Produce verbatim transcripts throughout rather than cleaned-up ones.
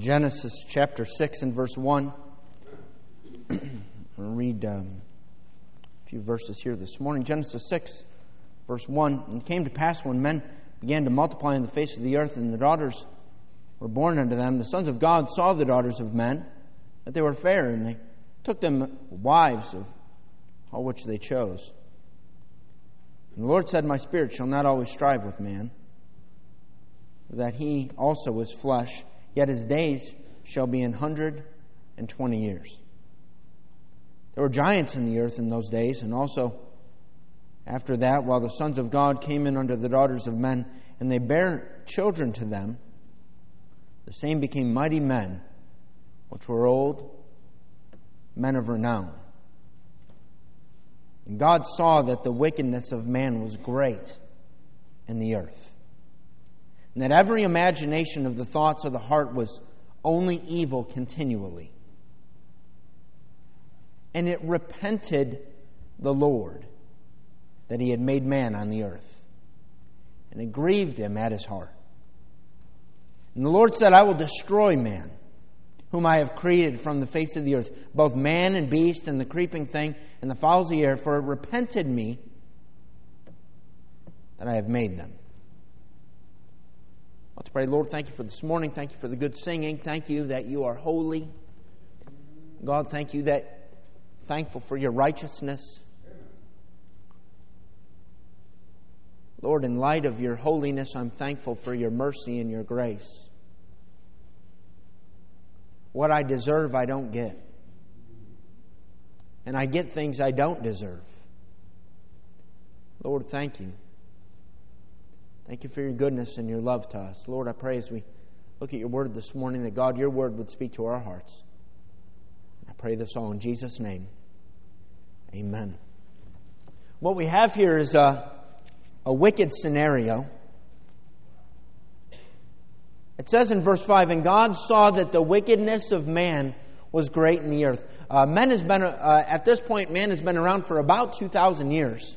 Genesis chapter six and verse one. I'll read um, a few verses here this morning. Genesis six, verse one. And it came to pass when men began to multiply on the face of the earth, and the daughters were born unto them, the sons of God saw the daughters of men, that they were fair, and they took them wives of all which they chose. And the Lord said, My spirit shall not always strive with man, that he also is flesh, yet his days shall be an hundred and twenty years. There were giants in the earth in those days, and also after that, while the sons of God came in unto the daughters of men, and they bare children to them, the same became mighty men, which were old, men of renown. And God saw that the wickedness of man was great in the earth, and that every imagination of the thoughts of the heart was only evil continually. And it repented the Lord that he had made man on the earth, and it grieved him at his heart. And the Lord said, I will destroy man, whom I have created from the face of the earth, both man and beast, and the creeping thing, and the fowls of the air, for it repented me that I have made them. Let's pray. Lord, thank you for this morning. Thank you for the good singing. Thank you that you are holy. God, thank you that thankful for your righteousness. Lord, in light of your holiness, I'm thankful for your mercy and your grace. What I deserve, I don't get. And I get things I don't deserve. Lord, thank you. Thank you for your goodness and your love to us. Lord, I pray as we look at your word this morning that, God, your word would speak to our hearts. I pray this all in Jesus' name. Amen. What we have here is a, a wicked scenario. It says in verse five, And God saw that the wickedness of man was great in the earth. Uh, man has been, uh, at this point, man has been around for about two thousand years.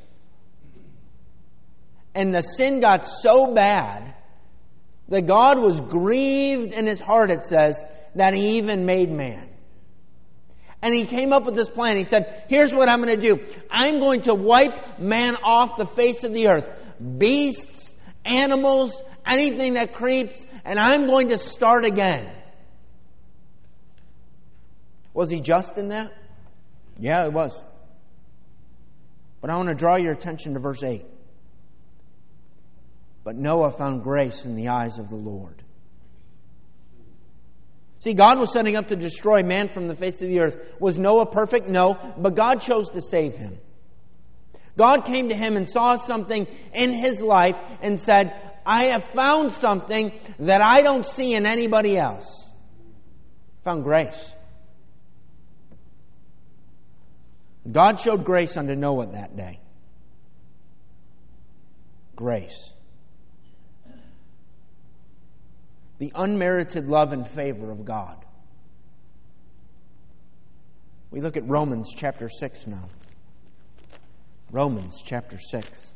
And the sin got so bad that God was grieved in his heart, it says, that he even made man. And he came up with this plan. He said, here's what I'm going to do. I'm going to wipe man off the face of the earth. Beasts, animals, anything that creeps, and I'm going to start again. Was he just in that? Yeah, it was. But I want to draw your attention to verse eight. But Noah found grace in the eyes of the Lord. See, God was setting up to destroy man from the face of the earth. Was Noah perfect? No, but God chose to save him. God came to him and saw something in his life and said, I have found something that I don't see in anybody else. Found grace. God showed grace unto Noah that day. Grace. The unmerited love and favor of God. We look at Romans chapter six now. Romans chapter six.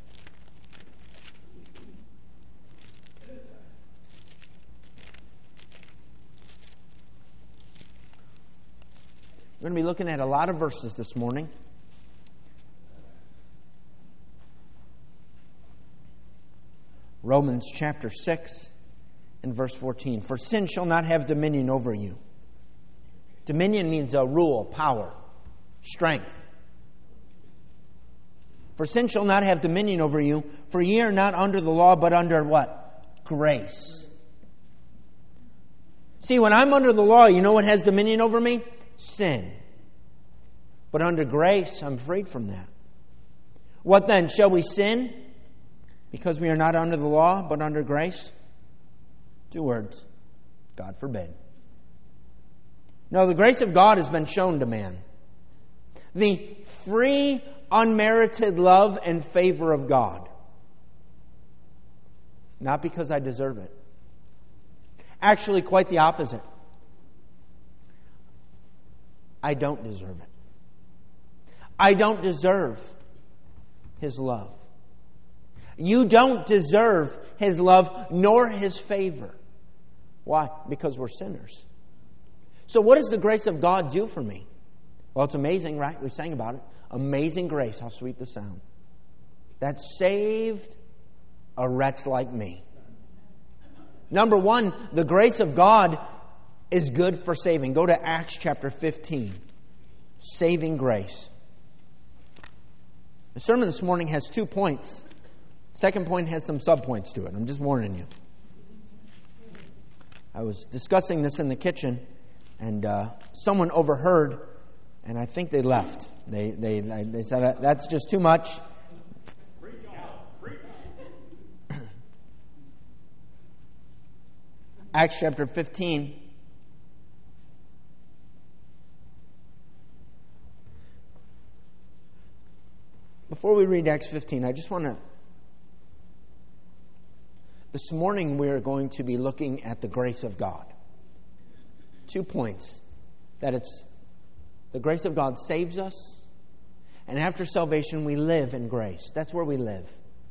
We're going to be looking at a lot of verses this morning. Romans chapter six and verse fourteen. For sin shall not have dominion over you. Dominion means a rule, power, strength. For sin shall not have dominion over you, for ye are not under the law, but under what? Grace. See, when I'm under the law, you know what has dominion over me? Sin. But under grace, I'm freed from that. What then? Shall we sin because we are not under the law, but under grace? Two words. God forbid. No, the grace of God has been shown to man. The free, unmerited love and favor of God. Not because I deserve it. Actually, quite the opposite. I don't deserve it. I don't deserve His love. You don't deserve His love nor His favor. Why? Because we're sinners. So what does the grace of God do for me? Well, it's amazing, right? We sang about it. Amazing grace, how sweet the sound. That saved a wretch like me. Number one, the grace of God is good for saving. Go to Acts chapter fifteen. Saving grace. The sermon this morning has two points. Second point has some subpoints to it. I'm just warning you. I was discussing this in the kitchen, and uh, someone overheard, and I think they left. They they they said, that's just too much. Acts chapter fifteen. Before we read Acts fifteen, I just want to... This morning we are going to be looking at the grace of God. Two points. That it's the grace of God saves us, and after salvation we live in grace. That's where we live.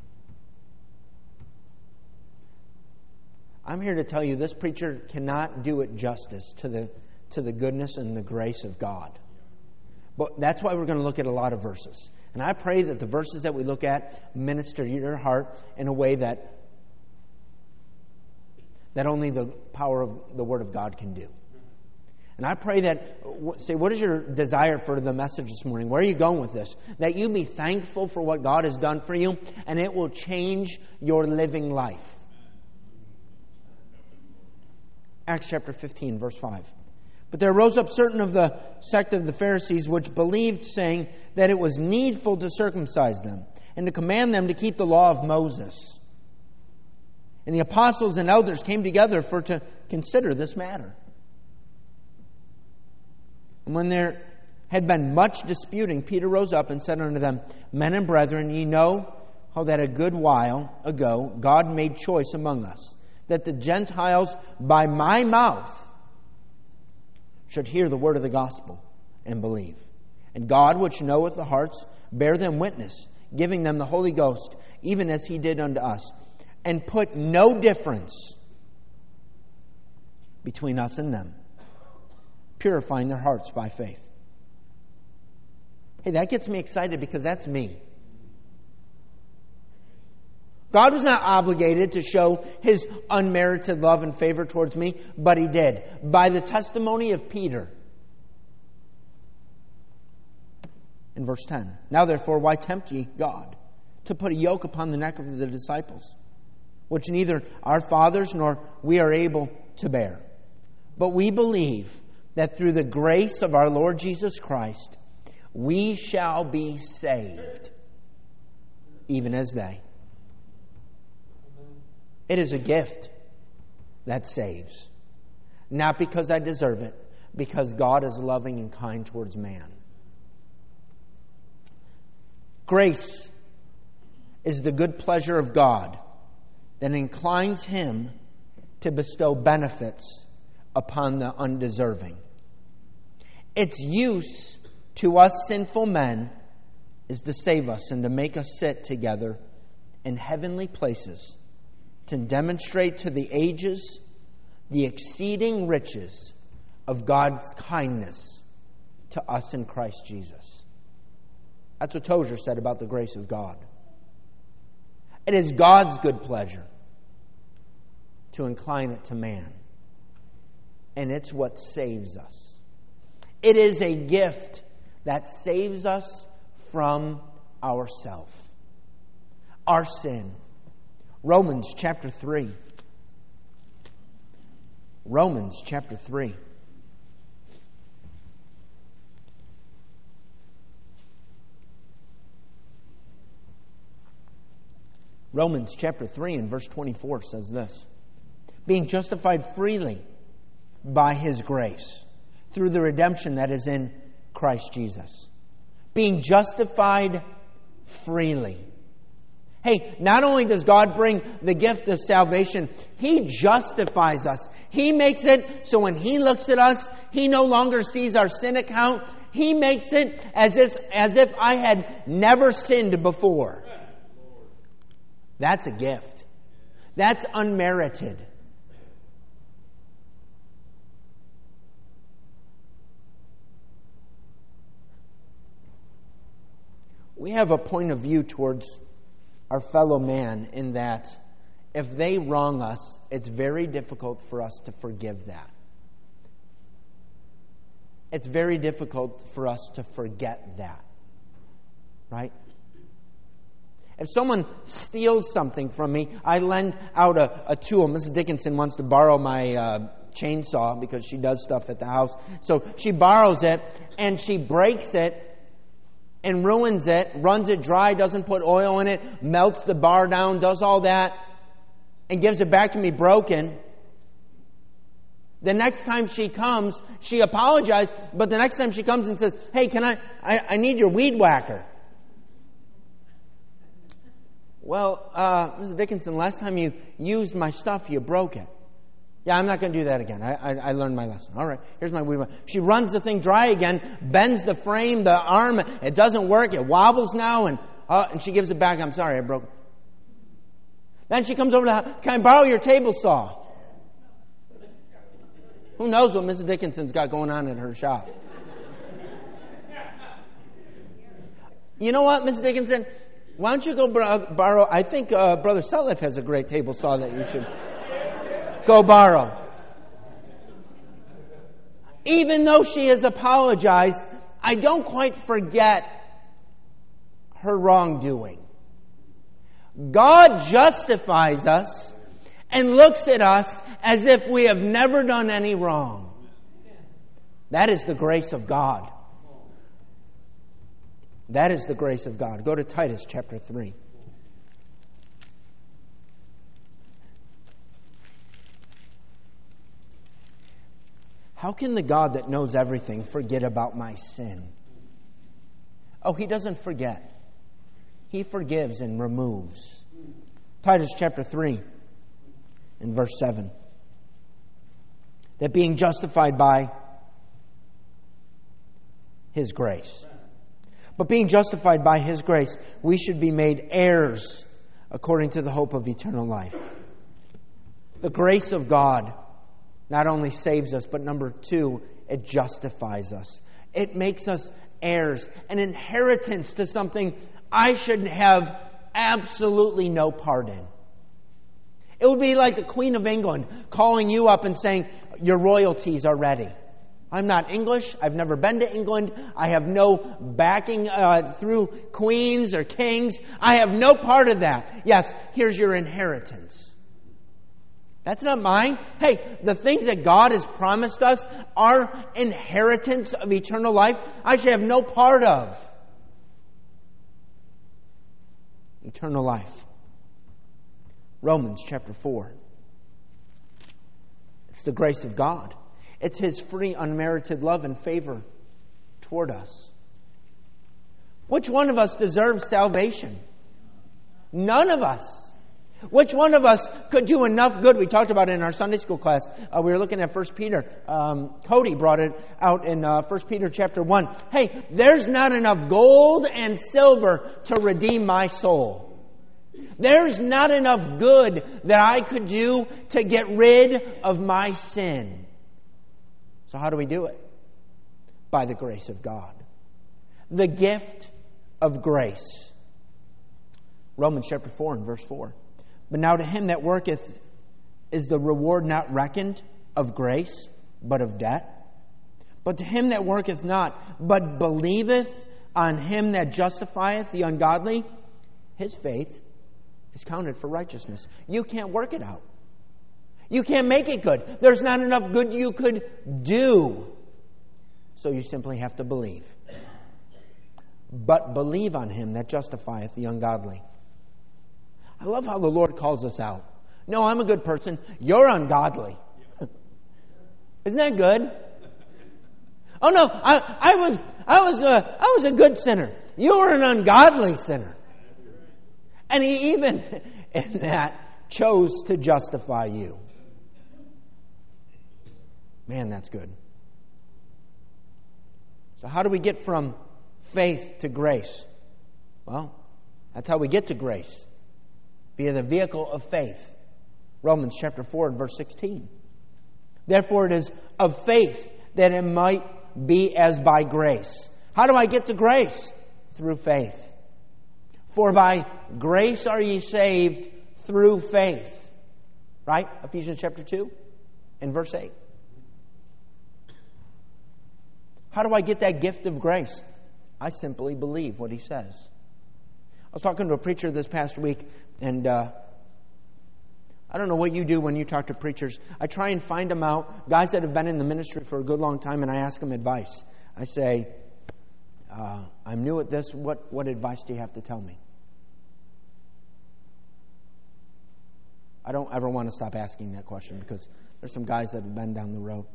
I'm here to tell you this preacher cannot do it justice to the to the goodness and the grace of God. But that's why we're going to look at a lot of verses. And I pray that the verses that we look at minister to your heart in a way that that only the power of the Word of God can do. And I pray that, say, what is your desire for the message this morning? Where are you going with this? That you be thankful for what God has done for you, and it will change your living life. Acts chapter fifteen, verse five. But there rose up certain of the sect of the Pharisees which believed, saying that it was needful to circumcise them, and to command them to keep the law of Moses. And the apostles and elders came together for to consider this matter. And when there had been much disputing, Peter rose up and said unto them, Men and brethren, ye know how that a good while ago God made choice among us, that the Gentiles by my mouth should hear the word of the gospel and believe. And God, which knoweth the hearts, bear them witness, giving them the Holy Ghost, even as He did unto us, and put no difference between us and them, purifying their hearts by faith. Hey, that gets me excited because that's me. God was not obligated to show His unmerited love and favor towards me, but He did. By the testimony of Peter. In verse ten. Now therefore, why tempt ye God to put a yoke upon the neck of the disciples, which neither our fathers nor we are able to bear? But we believe that through the grace of our Lord Jesus Christ, we shall be saved, even as they. It is a gift that saves. Not because I deserve it, because God is loving and kind towards man. Grace is the good pleasure of God that inclines Him to bestow benefits upon the undeserving. Its use to us sinful men is to save us and to make us sit together in heavenly places, to demonstrate to the ages the exceeding riches of God's kindness to us in Christ Jesus. That's what Tozer said about the grace of God. It is God's good pleasure to incline it to man. And it's what saves us. It is a gift that saves us from ourself, our sin. Romans chapter three. Romans chapter three. Romans chapter three and verse twenty-four says this: being justified freely by His grace, through the redemption that is in Christ Jesus. Being justified freely. Hey, not only does God bring the gift of salvation, He justifies us. He makes it so when He looks at us, He no longer sees our sin account. He makes it as if, as if I had never sinned before. That's a gift. That's unmerited. we have a point of view towards our fellow man in that if they wrong us, it's very difficult for us to forgive that. It's very difficult for us to forget that. Right? If someone steals something from me, I lend out a, a tool. Missus Dickinson wants to borrow my uh, chainsaw because she does stuff at the house. So she borrows it and she breaks it and ruins it, runs it dry, doesn't put oil in it, melts the bar down, does all that, and gives it back to me broken. The next time she comes, she apologized, but the next time she comes and says, hey, can I, I, I need your weed whacker. Well, uh, Missus Dickinson, last time you used my stuff, you broke it. Yeah, I'm not going to do that again. I, I, I learned my lesson. All right, here's my weed whacker. She runs the thing dry again, bends the frame, the arm. It doesn't work. It wobbles now, and uh, and she gives it back. I'm sorry, I broke it. Then she comes over to the house. Can I borrow your table saw? Who knows what Missus Dickinson's got going on in her shop? You know what, Missus Dickinson? Why don't you go borrow? I think uh, Brother Sutliff has a great table saw that you should go borrow. Even though she has apologized, I don't quite forget her wrongdoing. God justifies us and looks at us as if we have never done any wrong. That is the grace of God. That is the grace of God. Go to Titus chapter three. How can the God that knows everything forget about my sin? Oh, He doesn't forget. He forgives and removes. Titus chapter three and verse seven. That being justified by His grace. But being justified by His grace, we should be made heirs according to the hope of eternal life. The grace of God not only saves us, but number two, it justifies us. It makes us heirs, an inheritance to something I should have absolutely no part in. It would be like the Queen of England calling you up and saying, your royalties are ready. I'm not English. I've never been to England. I have no backing uh, through queens or kings. I have no part of that. Yes, here's your inheritance. That's not mine. Hey, the things that God has promised us, our inheritance of eternal life, I should have no part of. Eternal life. Romans chapter four. It's the grace of God. It's His free, unmerited love and favor toward us. Which one of us deserves salvation? None of us. Which one of us could do enough good? We talked about it in our Sunday school class. Uh, we were looking at First Peter. Um, Cody brought it out in uh, First Peter chapter one. Hey, there's not enough gold and silver to redeem my soul. There's not enough good that I could do to get rid of my sin. So how do we do it? By the grace of God. The gift of grace. Romans chapter four and verse four. But now to him that worketh is the reward not reckoned of grace, but of debt. But to him that worketh not, but believeth on him that justifieth the ungodly, his faith is counted for righteousness. You can't work it out. You can't make it good. There's not enough good you could do. So you simply have to believe. But believe on him that justifieth the ungodly. I love how the Lord calls us out. No, I'm a good person. You're ungodly. Isn't that good? Oh no, I, I was I was a, I was a good sinner. You were an ungodly sinner. And He even in that chose to justify you. Man, that's good. So how do we get from faith to grace? Well, that's how we get to grace. Via the vehicle of faith. Romans chapter four and verse sixteen. Therefore it is of faith that it might be as by grace. How do I get to grace? Through faith. For by grace are ye saved through faith. Right? Ephesians chapter two and verse eight. How do I get that gift of grace? I simply believe what he says. I was talking to a preacher this past week, and uh, I don't know what you do when you talk to preachers. I try and find them out, guys that have been in the ministry for a good long time, and I ask them advice. I say, uh, I'm new at this. What, what advice do you have to tell me? I don't ever want to stop asking that question because there's some guys that have been down the road.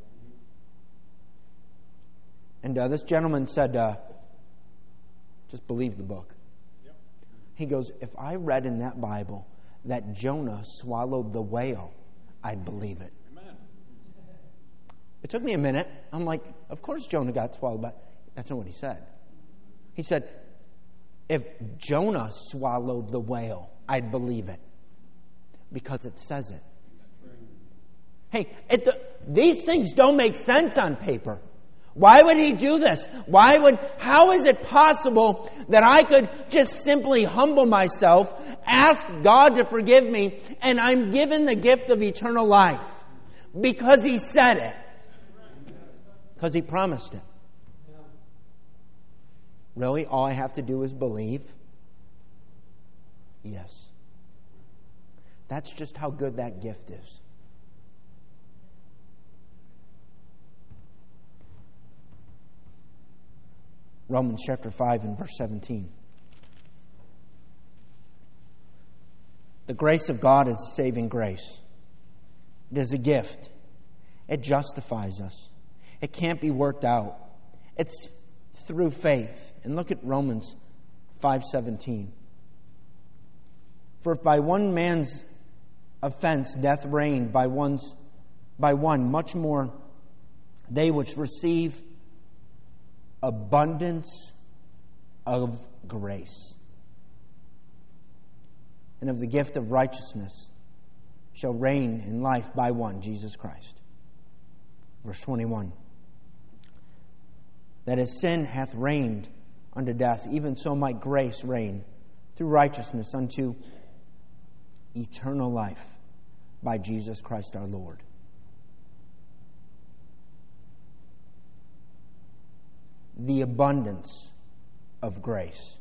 And uh, this gentleman said, uh, just believe the book. Yep. He goes, if I read in that Bible that Jonah swallowed the whale, I'd believe it. Amen. It took me a minute. I'm like, of course Jonah got swallowed, but that's not what he said. He said, if Jonah swallowed the whale, I'd believe it. Because it says it. Hey, it, these things don't make sense on paper. Why would he do this? Why would, how is it possible that I could just simply humble myself, ask God to forgive me, and I'm given the gift of eternal life? Because he said it. Because he promised it. Really? All I have to do is believe? Yes. That's just how good that gift is. Romans chapter five and verse seventeen. The grace of God is a saving grace. It is a gift. It justifies us. It can't be worked out. It's through faith. And look at Romans five seventeen. For if by one man's offense death reigned, by one's by one much more they which receive abundance of grace and of the gift of righteousness shall reign in life by one, Jesus Christ. Verse twenty-one. That as sin hath reigned unto death, even so might grace reign through righteousness unto eternal life by Jesus Christ our Lord. The abundance of grace.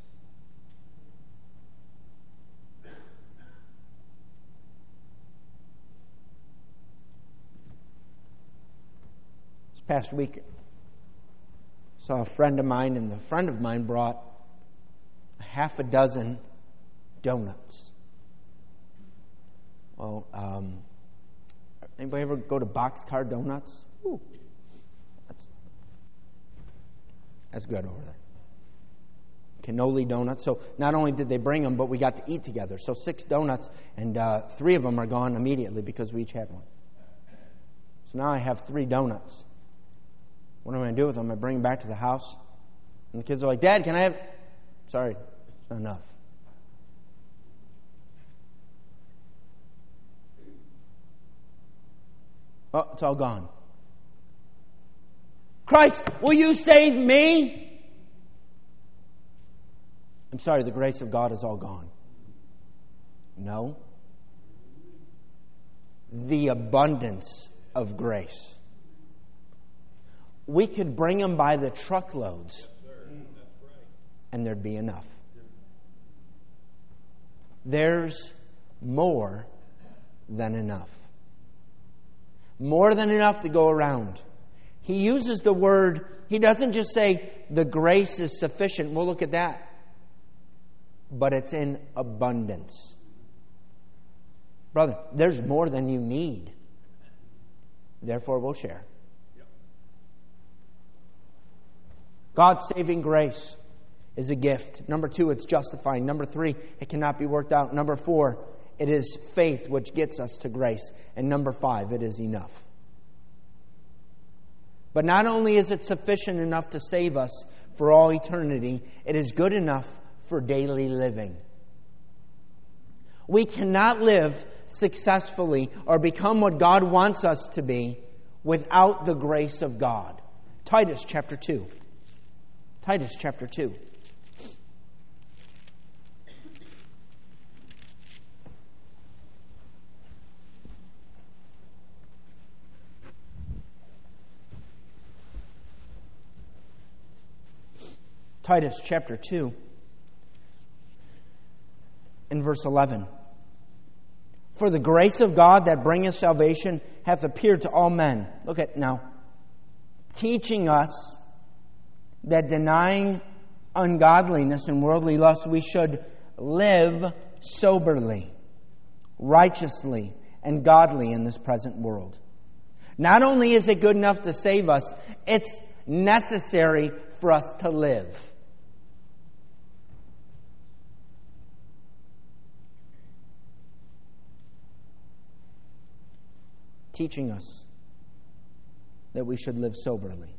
This past week, I saw a friend of mine, and the friend of mine brought a half a dozen donuts. Well, um, anybody ever go to Boxcar Donuts? Ooh, that's that's good over there. Cannoli donuts. So not only did they bring them, but we got to eat together. So six donuts, and uh, three of them are gone immediately because we each had one. So now I have three donuts. What am I going to do with them? I bring them back to the house, and the kids are like, "Dad, can I have?" Sorry, it's not enough. Oh, it's all gone. Christ, will you save me? I'm sorry, the grace of God is all gone. No. The abundance of grace. We could bring them by the truckloads, and there'd be enough. There's more than enough. More than enough to go around. He uses the word, he doesn't just say the grace is sufficient. We'll look at that. But it's in abundance. Brother, there's more than you need. Therefore, we'll share. God's saving grace is a gift. Number two, it's justifying. Number three, it cannot be worked out. Number four, it is faith which gets us to grace. And number five, it is enough. But not only is it sufficient enough to save us for all eternity, it is good enough for daily living. We cannot live successfully or become what God wants us to be without the grace of God. Titus chapter two. Titus chapter two. Titus chapter two and verse eleven. For the grace of God that bringeth salvation hath appeared to all men. Look at now. Teaching us that denying ungodliness and worldly lust, we should live soberly, righteously, and godly in this present world. Not only is it good enough to save us, it's necessary for us to live. Teaching us that we should live soberly.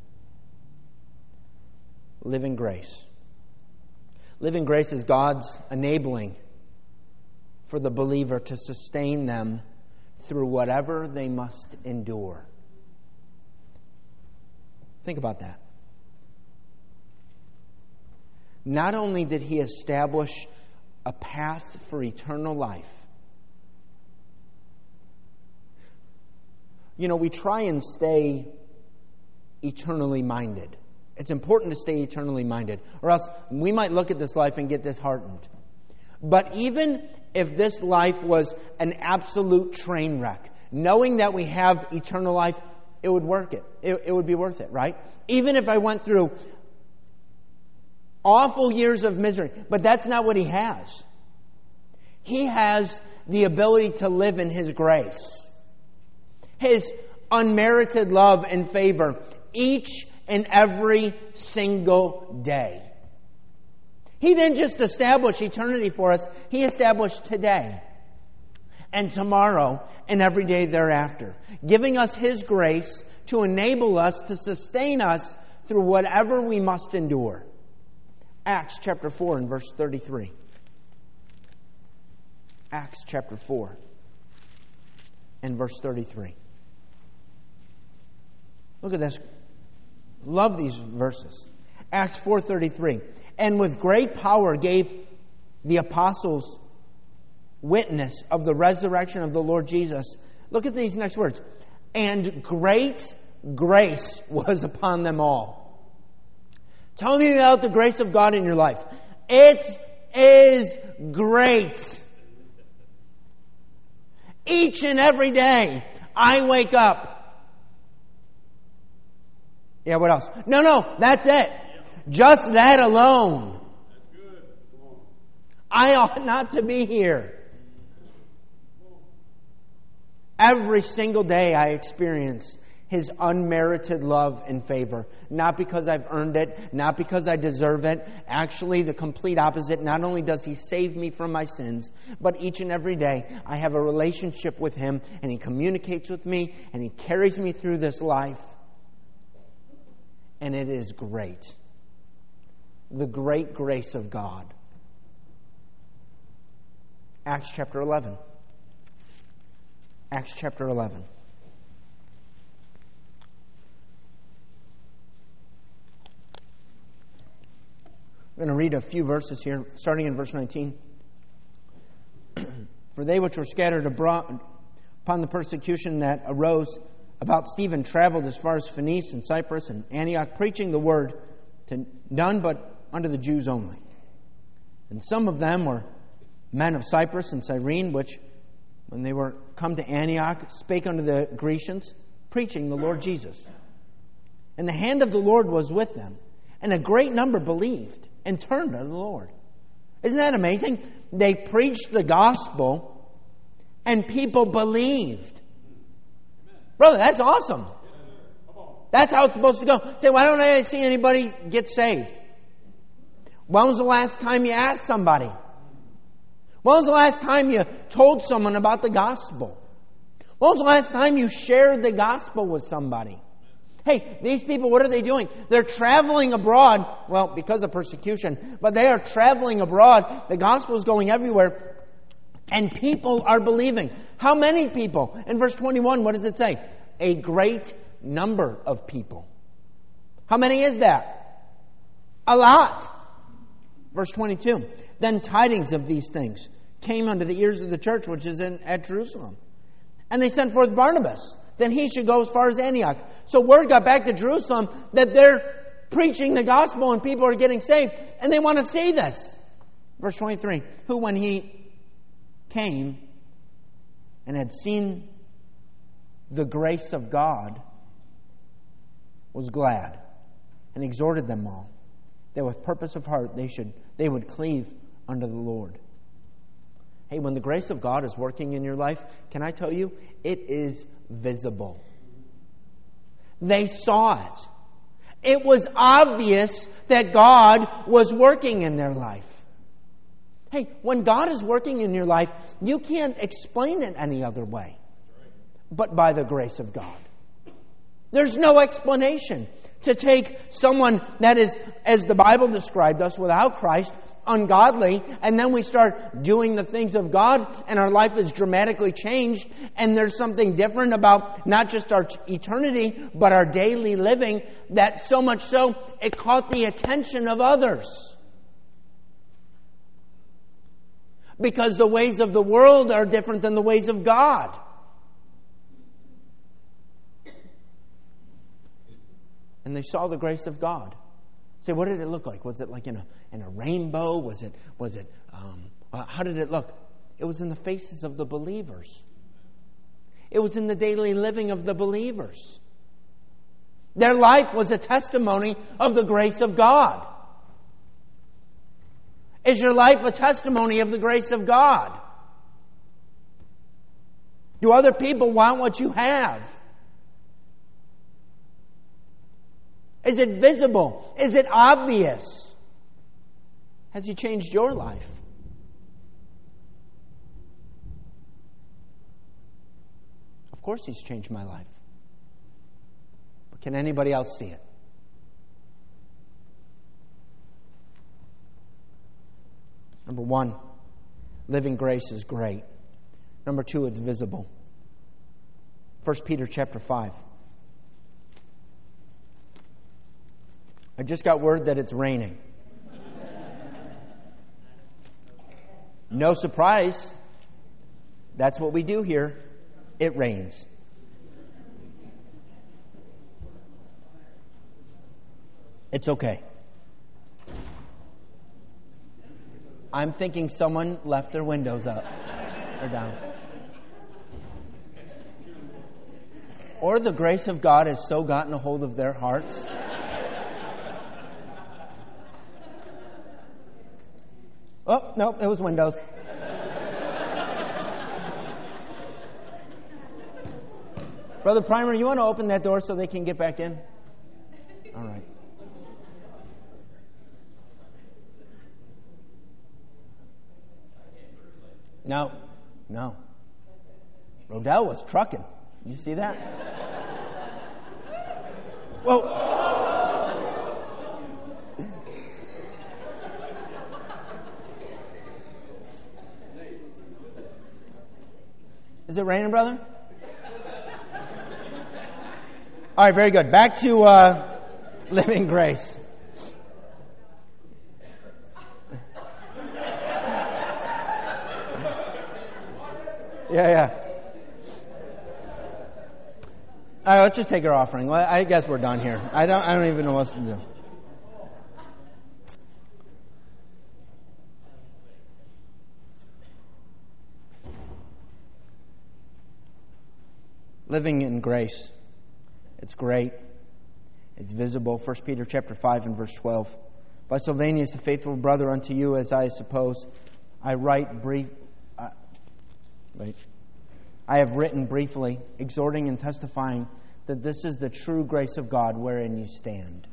Live in grace. Living grace is God's enabling for the believer to sustain them through whatever they must endure. Think about that. Not only did He establish a path for eternal life. You know, we try and stay eternally minded. It's important to stay eternally minded, or else we might look at this life and get disheartened. But even if this life was an absolute train wreck, knowing that we have eternal life, it would work it. It, it would be worth it, right? Even if I went through awful years of misery, but that's not what He has. He has the ability to live in His grace, His unmerited love and favor each and every single day. He didn't just establish eternity for us. He established today and tomorrow and every day thereafter, giving us His grace to enable us to sustain us through whatever we must endure. Acts chapter four and verse thirty-three. Acts chapter four and verse thirty-three. Look at this. Love these verses. Acts four thirty-three. And with great power gave the apostles witness of the resurrection of the Lord Jesus. Look at these next words. And great grace was upon them all. Tell me about the grace of God in your life. It is great. Each and every day I wake up. Yeah, what else? No, no, that's it. Just that alone. I ought not to be here. Every single day I experience His unmerited love and favor. Not because I've earned it, not because I deserve it. Actually, the complete opposite. Not only does He save me from my sins, but each and every day I have a relationship with Him, and He communicates with me, and He carries me through this life. And it is great. The great grace of God. Acts chapter eleven. Acts chapter eleven. I'm going to read a few verses here, starting in verse nineteen. For they which were scattered abroad upon the persecution that arose about Stephen traveled as far as Phoenice and Cyprus and Antioch, preaching the word to none but unto the Jews only. And some of them were men of Cyprus and Cyrene, which, when they were come to Antioch, spake unto the Grecians, preaching the Lord Jesus. And the hand of the Lord was with them, and a great number believed and turned unto the Lord. Isn't that amazing? They preached the gospel, and people believed. Brother, that's awesome. That's how it's supposed to go. Say, why don't I see anybody get saved? When was the last time you asked somebody? When was the last time you told someone about the gospel? When was the last time you shared the gospel with somebody? Hey, these people, what are they doing? They're traveling abroad. Well, because of persecution. But they are traveling abroad. The gospel is going everywhere. And people are believing. How many people? In verse twenty-one, what does it say? A great number of people. How many is that? A lot. Verse twenty-two. Then tidings of these things came unto the ears of the church which is in at Jerusalem. And they sent forth Barnabas. Then he should go as far as Antioch. So word got back to Jerusalem that they're preaching the gospel and people are getting saved, and they want to see this. Verse twenty-three, who when he came and had seen the grace of God was glad and exhorted them all that with purpose of heart they should they would cleave unto the Lord. Hey, when the grace of God is working in your life, can I tell you, it is visible. They saw it. It was obvious that God was working in their life. Hey, when God is working in your life, you can't explain it any other way but by the grace of God. There's no explanation to take someone that is, as the Bible described us, without Christ, ungodly, and then we start doing the things of God and our life is dramatically changed, and there's something different about not just our eternity but our daily living, that so much so it caught the attention of others. Because the ways of the world are different than the ways of God. And they saw the grace of God. Say, what did it look like? Was it like in a in a rainbow? Was it was it? Um, uh, how did it look? It was in the faces of the believers. It was in the daily living of the believers. Their life was a testimony of the grace of God. Is your life a testimony of the grace of God? Do other people want what you have? Is it visible? Is it obvious? Has He changed your life? Of course He's changed my life. But can anybody else see it? Number one, living grace is great. Number two, it's visible. First Peter chapter five. I just got word that it's raining. No surprise. That's what we do here. It rains. It's okay. I'm thinking someone left their windows up or down. Or the grace of God has so gotten a hold of their hearts. Oh, no, it was windows. Brother Primer, you want to open that door so they can get back in? All right. No, no. Rodell was trucking. Did you see that? Whoa. Is it raining, brother? All right, very good. Back to uh, living grace. Yeah, yeah. All right, let's just take our offering. Well, I guess we're done here. I don't. I don't even know what to do. Living in grace. It's great. It's visible. First Peter chapter five and verse twelve. By Silvanus, a faithful brother unto you, as I suppose, I write brief. Uh, wait. I have written briefly, exhorting and testifying that this is the true grace of God wherein you stand.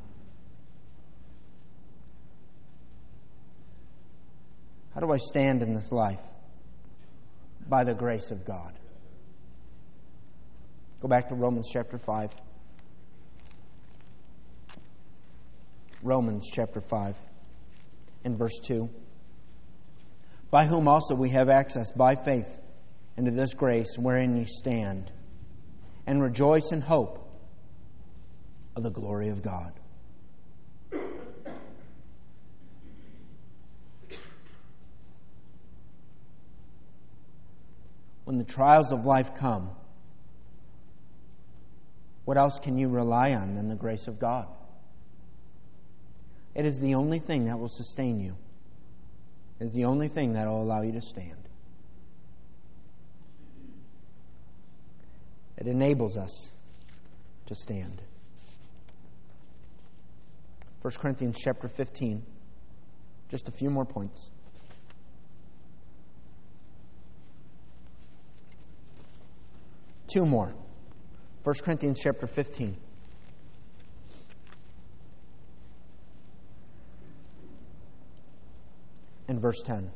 How do I stand in this life? By the grace of God. Go back to Romans chapter five. Romans chapter five and verse two. By whom also we have access by faith into this grace wherein you stand, and rejoice in hope of the glory of God. When the trials of life come, what else can you rely on than the grace of God? It is the only thing that will sustain you. It is the only thing that will allow you to stand. It enables us to stand. First Corinthians chapter fifteen. Just a few more points. Two more. First Corinthians chapter fifteen. And verse ten.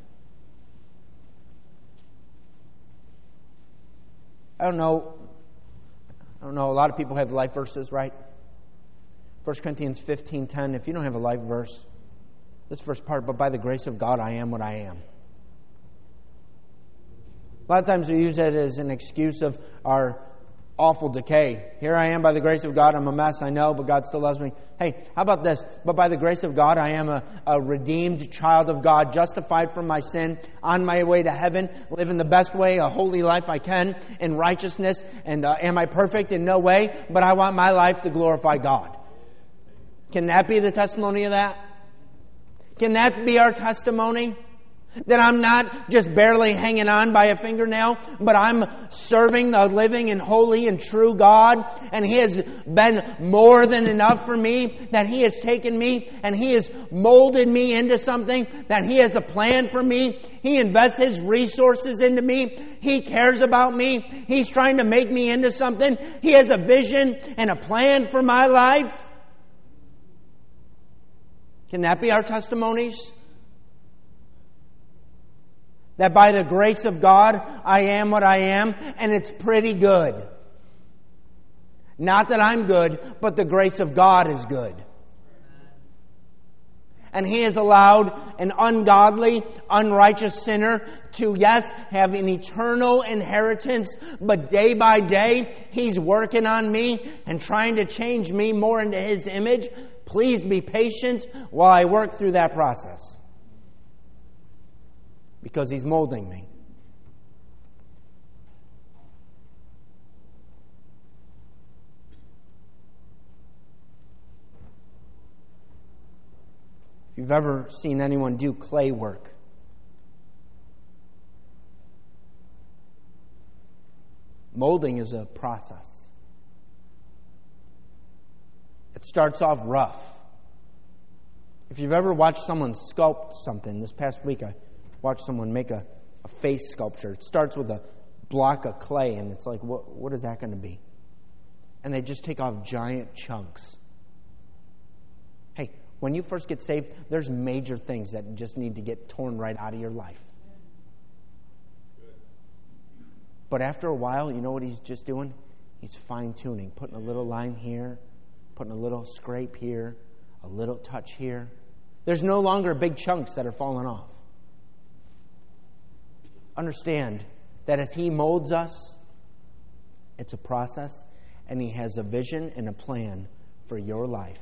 I don't know. I don't know. A lot of people have life verses, right? First Corinthians fifteen ten. If you don't have a life verse, this first part, but by the grace of God, I am what I am. A lot of times we use it as an excuse of our awful decay. Here I am by the grace of God. I'm a mess, I know, but God still loves me. Hey, how about this? But by the grace of God, I am a, a redeemed child of God, justified from my sin, on my way to heaven, living the best way, a holy life I can, in righteousness. And uh, am I perfect? In no way. But I want my life to glorify God. Can that be the testimony of that? Can that be our testimony? That I'm not just barely hanging on by a fingernail, but I'm serving the living and holy and true God. And He has been more than enough for me. That He has taken me and He has molded me into something. That He has a plan for me. He invests His resources into me. He cares about me. He's trying to make me into something. He has a vision and a plan for my life. Can that be our testimonies? That by the grace of God, I am what I am, and it's pretty good. Not that I'm good, but the grace of God is good. And He has allowed an ungodly, unrighteous sinner to, yes, have an eternal inheritance, but day by day, He's working on me and trying to change me more into His image. Please be patient while I work through that process. Because He's molding me. If you've ever seen anyone do clay work, molding is a process. It starts off rough. If you've ever watched someone sculpt something, this past week I watched someone make a, a face sculpture. It starts with a block of clay, and it's like, what, what is that going to be? And they just take off giant chunks. Hey, when you first get saved, there's major things that just need to get torn right out of your life. But after a while, you know what He's just doing? He's fine-tuning, putting a little line here, putting a little scrape here, a little touch here. There's no longer big chunks that are falling off. Understand that as He molds us, it's a process, and He has a vision and a plan for your life.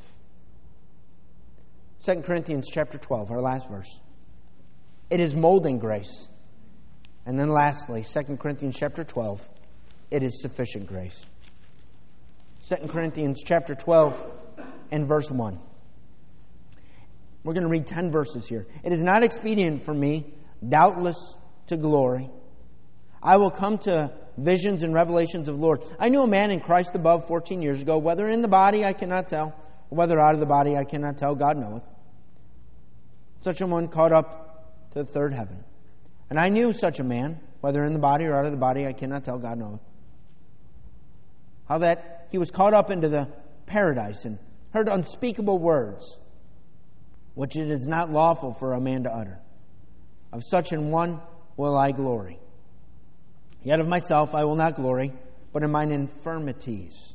Second Corinthians chapter twelve, our last verse. It is molding grace. And then lastly, Second Corinthians chapter twelve, it is sufficient grace. Second Corinthians chapter twelve and verse one. We're going to read ten verses here. It is not expedient for me, doubtless, to glory. I will come to visions and revelations of the Lord. I knew a man in Christ above fourteen years ago, whether in the body I cannot tell, or whether out of the body I cannot tell, God knoweth. Such a one caught up to the third heaven. And I knew such a man, whether in the body or out of the body I cannot tell, God knoweth. How that he was caught up into the paradise and heard unspeakable words, which it is not lawful for a man to utter. Of such an one will I glory. Yet of myself I will not glory, but in mine infirmities.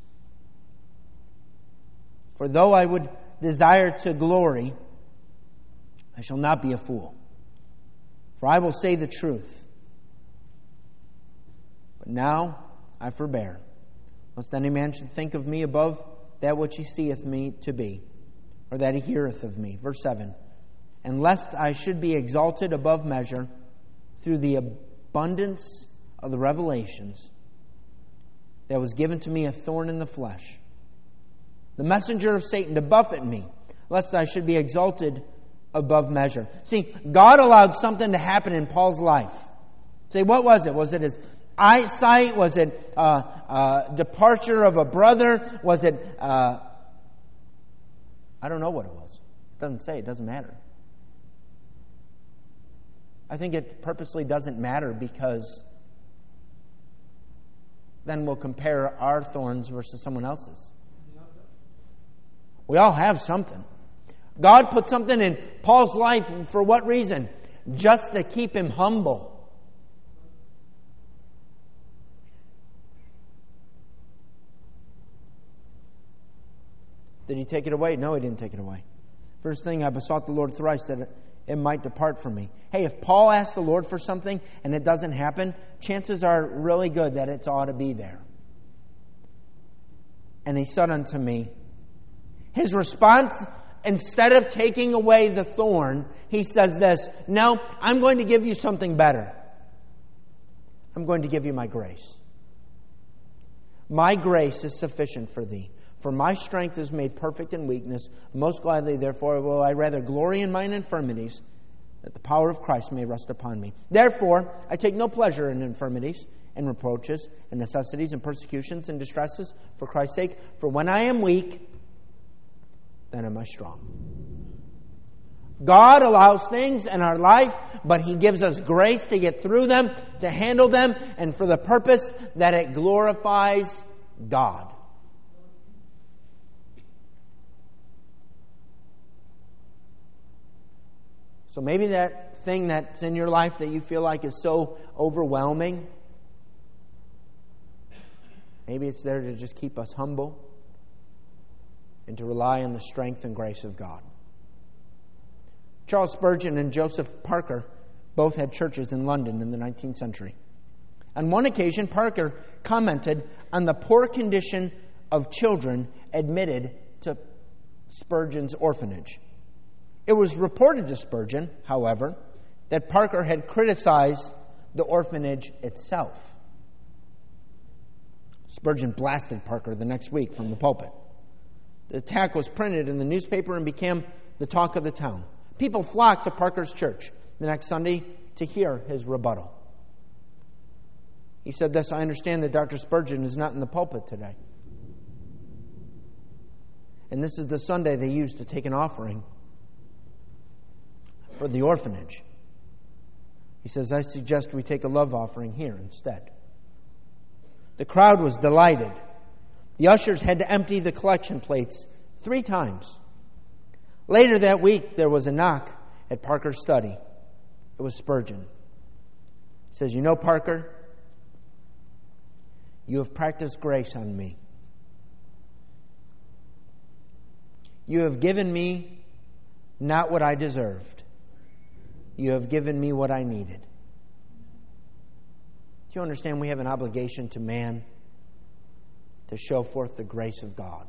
For though I would desire to glory, I shall not be a fool. For I will say the truth. But now I forbear, lest any man should think of me above that which he seeth me to be, or that he heareth of me. Verse seven. And lest I should be exalted above measure through the abundance of the revelations, there was given to me a thorn in the flesh, the messenger of Satan to buffet me, lest I should be exalted above measure. See, God allowed something to happen in Paul's life. Say, what was it? Was it his eyesight? Was it uh, uh, departure of a brother? Was it... Uh, I don't know what it was. It doesn't say. It doesn't matter. I think it purposely doesn't matter because then we'll compare our thorns versus someone else's. We all have something. God put something in Paul's life for what reason? Just to keep him humble. Did he take it away? No, he didn't take it away. First thing, I besought the Lord thrice that it might depart from me. Hey, if Paul asks the Lord for something and it doesn't happen, chances are really good that it ought to be there. And he said unto me, his response, instead of taking away the thorn, he says this, no, I'm going to give you something better. I'm going to give you my grace. My grace is sufficient for thee. For my strength is made perfect in weakness. Most gladly, therefore, will I rather glory in mine infirmities, that the power of Christ may rest upon me. Therefore, I take no pleasure in infirmities, and reproaches, and necessities, and persecutions, and distresses, for Christ's sake. For when I am weak, then am I strong. God allows things in our life, but He gives us grace to get through them, to handle them, and for the purpose that it glorifies God. So maybe that thing that's in your life that you feel like is so overwhelming, maybe it's there to just keep us humble and to rely on the strength and grace of God. Charles Spurgeon and Joseph Parker both had churches in London in the nineteenth century. On one occasion, Parker commented on the poor condition of children admitted to Spurgeon's orphanage. It was reported to Spurgeon, however, that Parker had criticized the orphanage itself. Spurgeon blasted Parker the next week from the pulpit. The attack was printed in the newspaper and became the talk of the town. People flocked to Parker's church the next Sunday to hear his rebuttal. He said this, I understand that Doctor Spurgeon is not in the pulpit today. And this is the Sunday they used to take an offering for the orphanage. He says, I suggest we take a love offering here instead. The crowd was delighted. The ushers had to empty the collection plates three times. Later that week, there was a knock at Parker's study. It was Spurgeon. He says, you know, Parker, you have practiced grace on me. You have given me not what I deserved. You have given me what I needed. Do you understand we have an obligation to man to show forth the grace of God?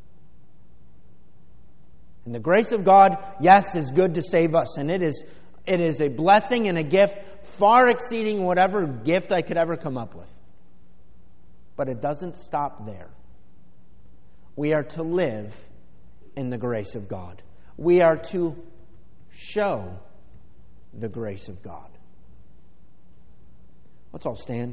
And the grace of God, yes, is good to save us. And it is, it is a blessing and a gift far exceeding whatever gift I could ever come up with. But it doesn't stop there. We are to live in the grace of God. We are to show the grace of God. Let's all stand.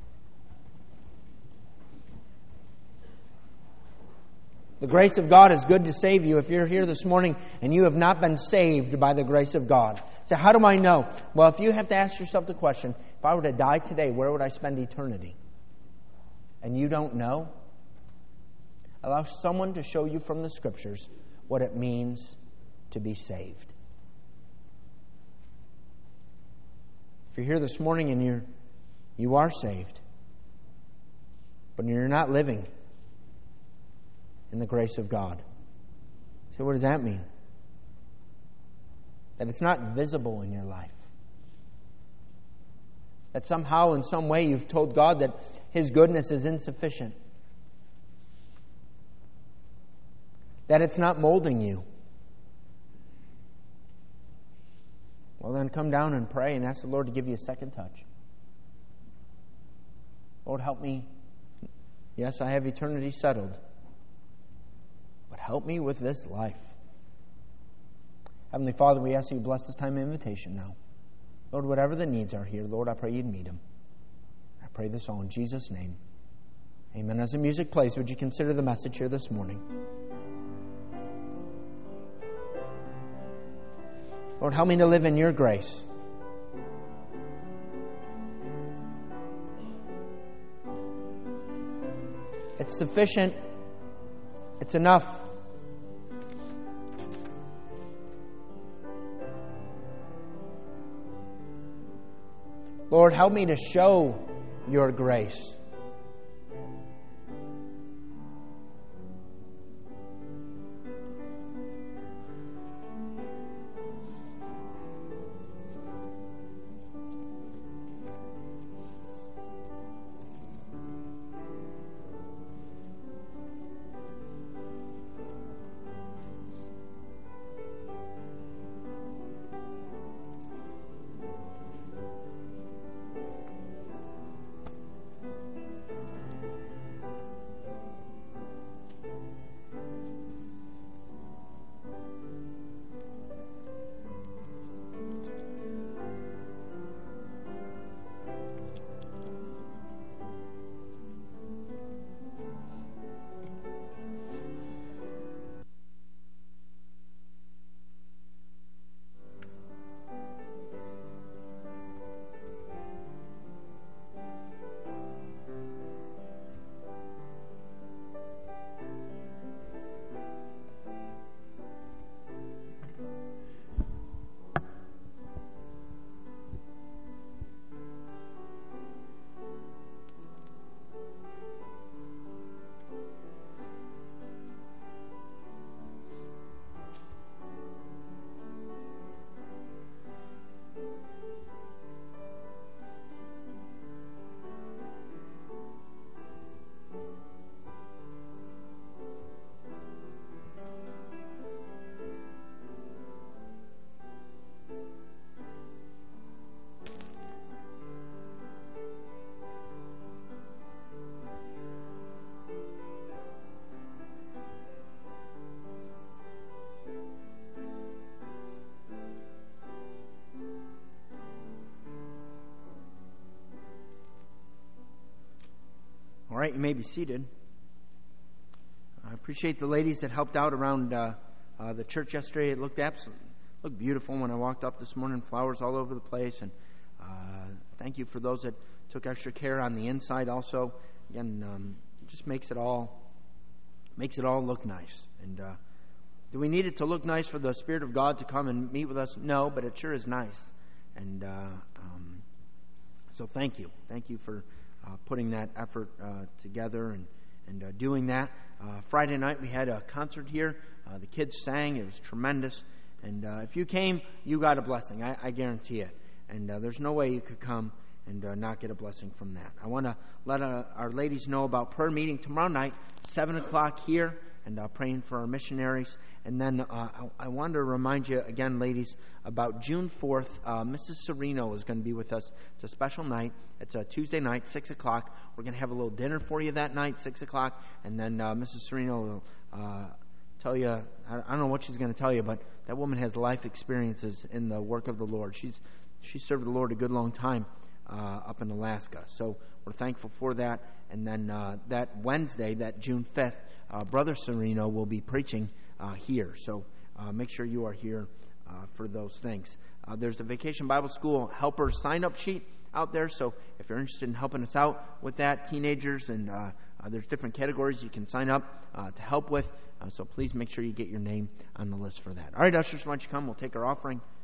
The grace of God is good to save you. If you're here this morning and you have not been saved by the grace of God. So how do I know? Well, if you have to ask yourself the question, if I were to die today, where would I spend eternity? And you don't know, allow someone to show you from the Scriptures what it means to be saved. If you're here this morning and you're you are saved, but you're not living in the grace of God. So what does that mean? That it's not visible in your life. That somehow, in some way, you've told God that His goodness is insufficient. That it's not molding you. Well, then come down and pray and ask the Lord to give you a second touch. Lord, help me. Yes, I have eternity settled. But help me with this life. Heavenly Father, we ask you to bless this time of invitation now. Lord, whatever the needs are here, Lord, I pray you'd meet them. I pray this all in Jesus' name. Amen. As the music plays, would you consider the message here this morning? Lord, help me to live in your grace. It's sufficient. It's enough. Lord, help me to show your grace. All right, you may be seated. I appreciate the ladies that helped out around uh, uh, the church yesterday. It looked absolutely looked beautiful when I walked up this morning. Flowers all over the place, and uh, thank you for those that took extra care on the inside. Also, again, um, it just makes it all makes it all look nice. And uh, do we need it to look nice for the Spirit of God to come and meet with us? No, but it sure is nice. And uh, um, so, thank you, thank you for. Uh, putting that effort uh, together and, and uh, doing that. Uh, Friday night we had a concert here. Uh, the kids sang. It was tremendous. And uh, if you came, you got a blessing. I, I guarantee it. And uh, there's no way you could come and uh, not get a blessing from that. I want to let uh, our ladies know about prayer meeting tomorrow night, seven o'clock here, and uh, praying for our missionaries. And then uh, I, I wanted to remind you again, ladies, about June fourth. Uh, Missus Serino is going to be with us. It's a special night. It's a Tuesday night, six o'clock. We're going to have a little dinner for you that night, six o'clock. And then uh, Missus Serino will uh, tell you, I, I don't know what she's going to tell you, but that woman has life experiences in the work of the Lord. She's she served the Lord a good long time uh, up in Alaska. So we're thankful for that. And then uh, that Wednesday, that June fifth, uh, Brother Serino will be preaching uh, here. So uh, make sure you are here uh, for those things. Uh, there's the Vacation Bible School helper sign-up sheet out there. So if you're interested in helping us out with that, teenagers, and uh, uh, there's different categories you can sign up uh, to help with. Uh, so please make sure you get your name on the list for that. All right, ushers, why don't you come? We'll take our offering.